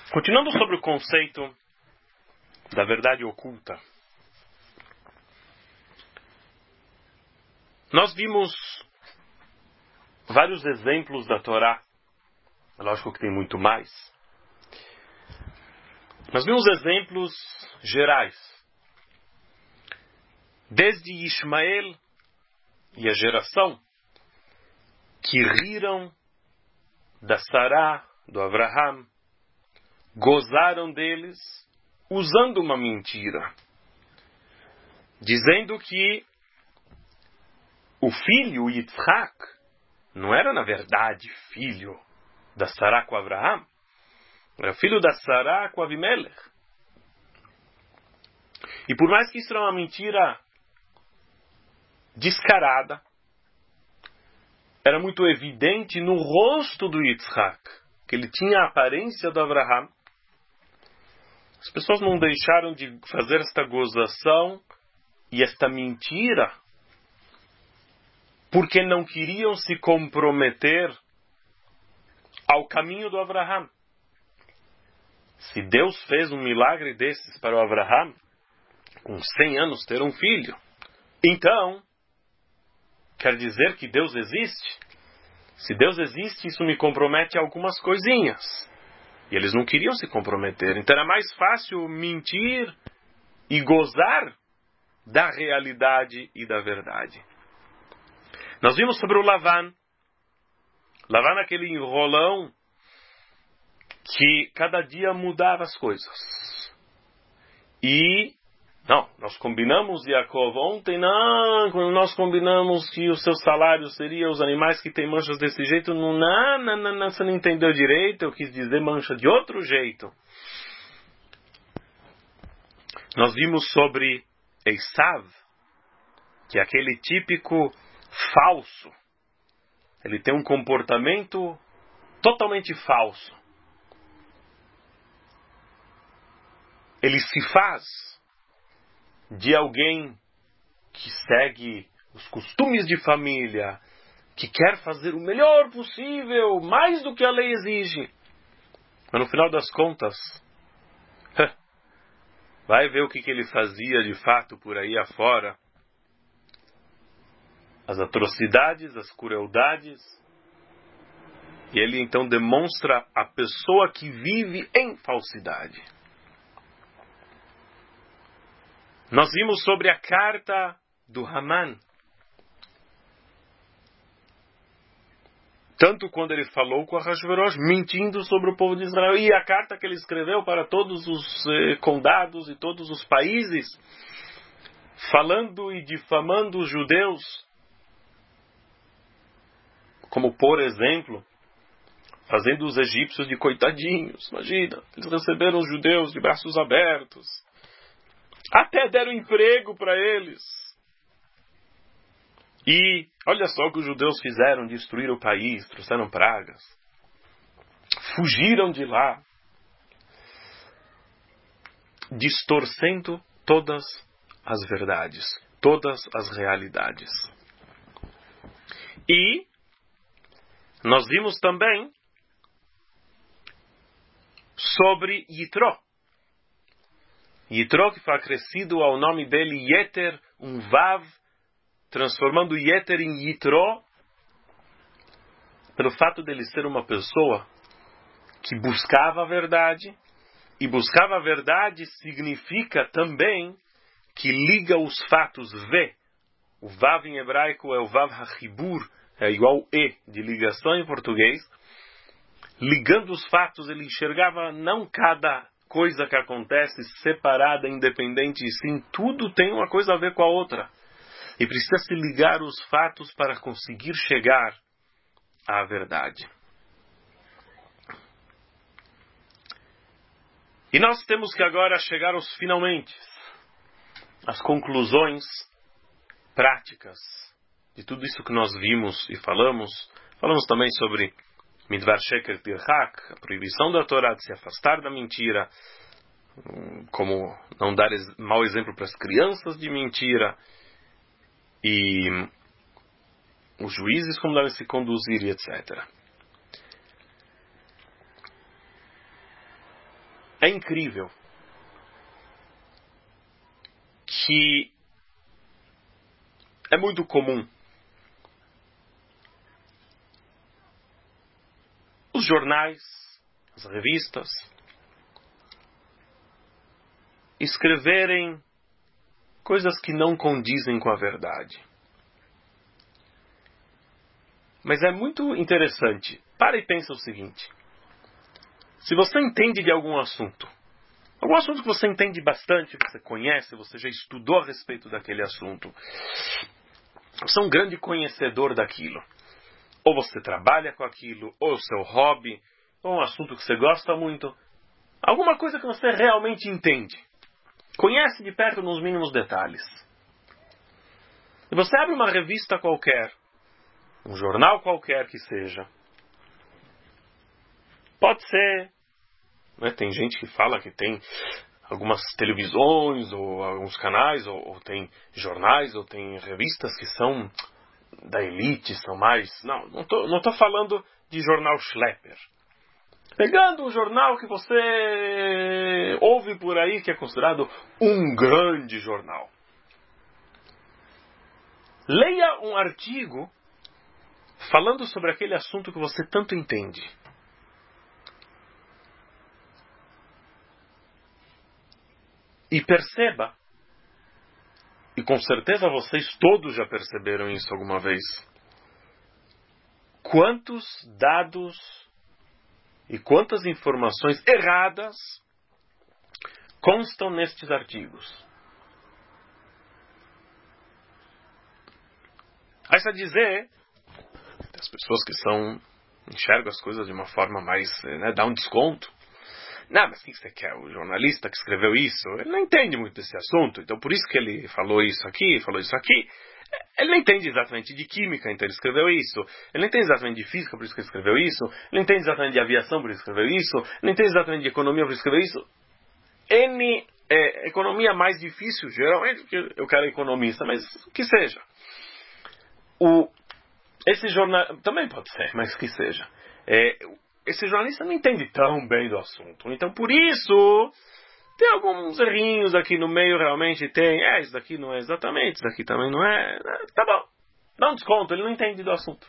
Continuando sobre o conceito da verdade oculta, nós vimos vários exemplos da Torá. Lógico que tem muito mais. Nós vimos exemplos gerais. Desde Ismael e a geração que riram da Sará, do Abraham, gozaram deles usando uma mentira, dizendo que o filho Yitzhak não era na verdade filho da Sará com Abraham, era filho da Sará com Avimelech. E por mais que isso era uma mentira descarada, era muito evidente no rosto do Yitzhak que ele tinha a aparência do Abraham. As pessoas não deixaram de fazer esta gozação e esta mentira porque não queriam se comprometer ao caminho do Abraham. Se Deus fez um milagre desses para o Abraham, com 100 anos ter um filho, então quer dizer que Deus existe? Se Deus existe, isso me compromete a algumas coisinhas. E eles não queriam se comprometer. Então era mais fácil mentir e gozar da realidade e da verdade. Nós vimos sobre o Lavan. Lavan, aquele enrolão que cada dia mudava as coisas. E não, nós combinamos, Yaakov, ontem não, quando nós combinamos que o seu salário seria os animais que têm manchas desse jeito, não, você não entendeu direito, eu quis dizer mancha de outro jeito. Nós vimos sobre Esav, que é aquele típico falso. Ele tem um comportamento totalmente falso. Ele se faz de alguém que segue os costumes de família, que quer fazer o melhor possível, mais do que a lei exige. Mas no final das contas, vai ver o que ele fazia de fato por aí afora. As atrocidades, as crueldades. E ele então demonstra a pessoa que vive em falsidade. Nós vimos sobre a carta do Haman. Tanto quando ele falou com Ahasverosh, mentindo sobre o povo de Israel, e a carta que ele escreveu para todos os condados e todos os países, falando e difamando os judeus, como por exemplo, fazendo os egípcios de coitadinhos. Imagina, eles receberam os judeus de braços abertos. Até deram emprego para eles. E olha só o que os judeus fizeram: destruíram o país, trouxeram pragas, fugiram de lá, distorcendo todas as verdades, todas as realidades. E nós vimos também sobre Yitro. Yitro, que foi acrescido ao nome dele Yeter, um Vav, transformando Yeter em Yitro, pelo fato dele ser uma pessoa que buscava a verdade, e buscava a verdade significa também que liga os fatos V. O Vav em hebraico é o Vav HaChibur, é igual E de ligação em português. Ligando os fatos, ele enxergava não cada coisa que acontece separada, independente, e sim, tudo tem uma coisa a ver com a outra. E precisa se ligar os fatos para conseguir chegar à verdade. E nós temos que agora chegar aos finalmente, às conclusões práticas de tudo isso que nós vimos e falamos. Falamos também sobre Midvar Sheker Tirhak, a proibição da Torá de se afastar da mentira, como não dar mau exemplo para as crianças de mentira, e os juízes como devem se conduzir, e etc. É incrível que é muito comum os jornais, as revistas, escreverem coisas que não condizem com a verdade. Mas é muito interessante. Para e pensa o seguinte. Se você entende de algum assunto que você entende bastante, que você conhece, você já estudou a respeito daquele assunto, você é um grande conhecedor daquilo. Ou você trabalha com aquilo, ou é o seu hobby, ou um assunto que você gosta muito. Alguma coisa que você realmente entende. Conhece de perto nos mínimos detalhes. E você abre uma revista qualquer, um jornal qualquer que seja. Pode ser, né? Tem gente que fala que tem algumas televisões, ou alguns canais, ou tem jornais, ou tem revistas que são da elite, são mais... Não tô falando de jornal Schlepper. Pegando um jornal que você ouve por aí, que é considerado um grande jornal. Leia um artigo falando sobre aquele assunto que você tanto entende. E perceba, e com certeza vocês todos já perceberam isso alguma vez, quantos dados e quantas informações erradas constam nestes artigos. Aí está a dizer, as pessoas que enxergam as coisas de uma forma mais, dá um desconto. Não, mas o que você quer? O jornalista que escreveu isso, ele não entende muito desse assunto, então por isso que ele falou isso aqui. Ele não entende exatamente de química, então ele escreveu isso. Ele não entende exatamente de física, por isso que ele escreveu isso. Ele não entende exatamente de aviação, por isso que ele escreveu isso. Ele não entende exatamente de economia, por isso que ele escreveu isso. Economia mais difícil, geralmente, porque eu quero economista, mas que seja. Esse jornal também pode ser, mas que seja. Esse jornalista não entende tão bem do assunto. Então, por isso, tem alguns errinhos aqui no meio, realmente tem. Isso daqui não é exatamente, isso daqui também não é. Tá bom. Dá um desconto, ele não entende do assunto.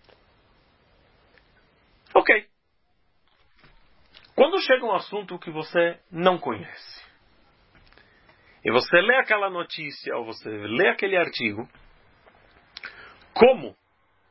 Ok. Quando chega um assunto que você não conhece, e você lê aquela notícia, ou você lê aquele artigo, como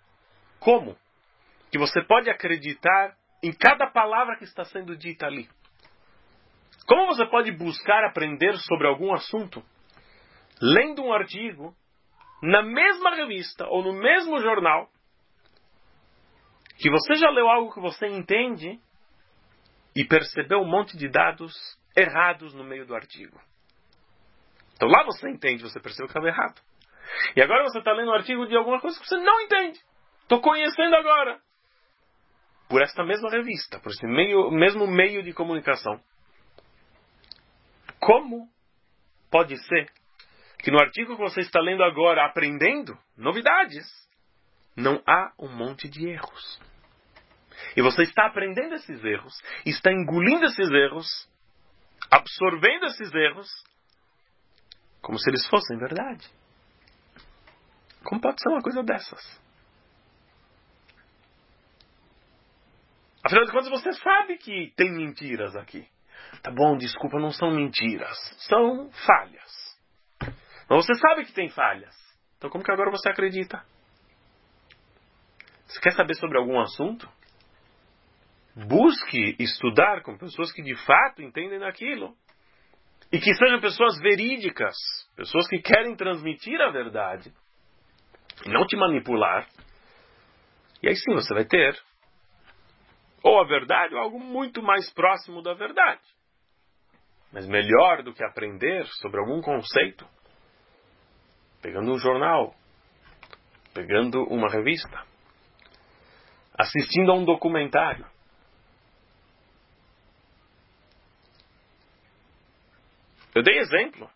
que você pode acreditar em cada palavra que está sendo dita ali? Como você pode buscar aprender sobre algum assunto lendo um artigo na mesma revista ou no mesmo jornal que você já leu algo que você entende e percebeu um monte de dados errados no meio do artigo? Então lá você entende, você percebeu que estava errado. E agora você está lendo um artigo de alguma coisa que você não entende. Estou conhecendo agora. Por esta mesma revista, por esse mesmo meio de comunicação. Como pode ser que no artigo que você está lendo agora, aprendendo novidades, não há um monte de erros? E você está aprendendo esses erros, está engolindo esses erros, absorvendo esses erros, como se eles fossem verdade. Como pode ser uma coisa dessas? Afinal de contas, você sabe que tem mentiras aqui. Tá bom, desculpa, não são mentiras. São falhas. Mas você sabe que tem falhas. Então como que agora você acredita? Você quer saber sobre algum assunto? Busque estudar com pessoas que de fato entendem daquilo. E que sejam pessoas verídicas. Pessoas que querem transmitir a verdade. E não te manipular. E aí sim você vai ter ou a verdade ou algo muito mais próximo da verdade. Mas melhor do que aprender sobre algum conceito, pegando um jornal, pegando uma revista, assistindo a um documentário. Eu dei exemplo.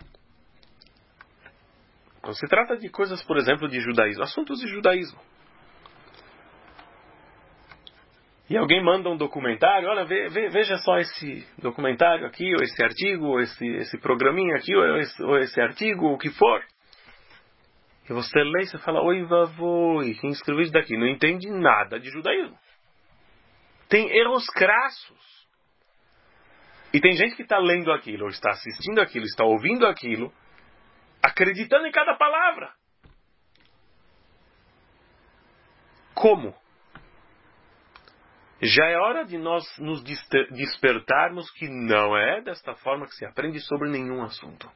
Quando se trata de coisas, por exemplo, de judaísmo, assuntos de judaísmo. E alguém manda um documentário, olha, veja só esse documentário aqui, ou esse artigo, ou esse programinha aqui, ou esse artigo, o que for. E você lê e você fala, oi, vavoi, quem escreveu isso daqui? Não entende nada de judaísmo. Tem erros crassos. E tem gente que está lendo aquilo, ou está assistindo aquilo, está ouvindo aquilo, acreditando em cada palavra. Como? Já é hora de nós nos despertarmos que não é desta forma que se aprende sobre nenhum assunto.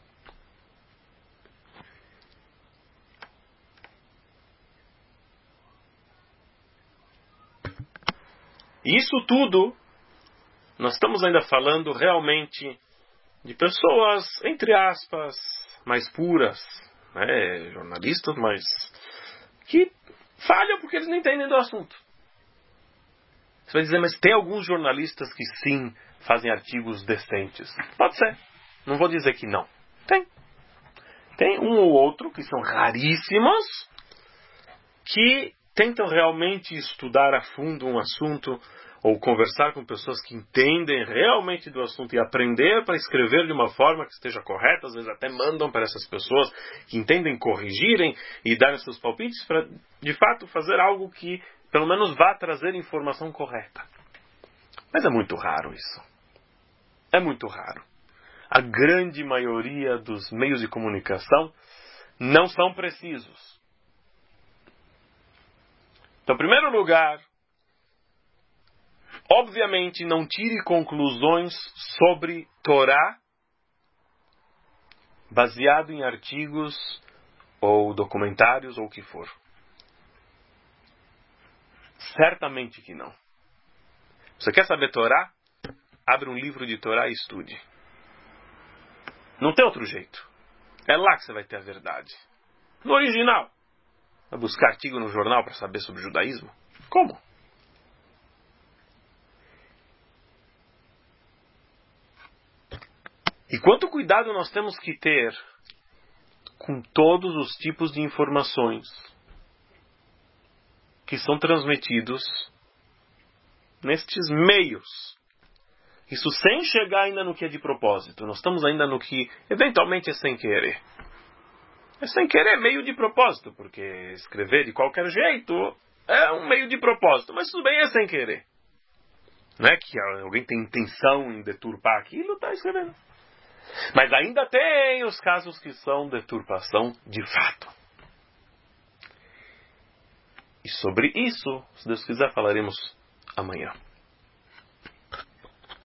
Isso tudo, nós estamos ainda falando realmente de pessoas, entre aspas, mais puras, né? Jornalistas, mas que falham porque eles não entendem do assunto. Você vai dizer, mas tem alguns jornalistas que sim fazem artigos decentes. Pode ser. Não vou dizer que não. Tem. Tem um ou outro, que são raríssimos, que tentam realmente estudar a fundo um assunto ou conversar com pessoas que entendem realmente do assunto e aprender para escrever de uma forma que esteja correta. Às vezes até mandam para essas pessoas que entendem corrigirem e darem seus palpites para, de fato, fazer algo que pelo menos vá trazer informação correta. Mas é muito raro isso. É muito raro. A grande maioria dos meios de comunicação não são precisos. Então, em primeiro lugar, obviamente não tire conclusões sobre Torá baseado em artigos ou documentários ou o que for. Certamente que não. Você quer saber Torá? Abre um livro de Torá e estude. Não tem outro jeito. É lá que você vai ter a verdade. No original. Vai buscar artigo no jornal para saber sobre judaísmo? Como? E quanto cuidado nós temos que ter com todos os tipos de informações que são transmitidos nestes meios. Isso sem chegar ainda no que é de propósito. Nós estamos ainda no que eventualmente é sem querer. É sem querer meio de propósito, porque escrever de qualquer jeito é um meio de propósito, mas tudo bem, é sem querer. Não é que alguém tem intenção em deturpar aquilo, está escrevendo. Mas ainda tem os casos que são deturpação de fato. E sobre isso, se Deus quiser, falaremos amanhã.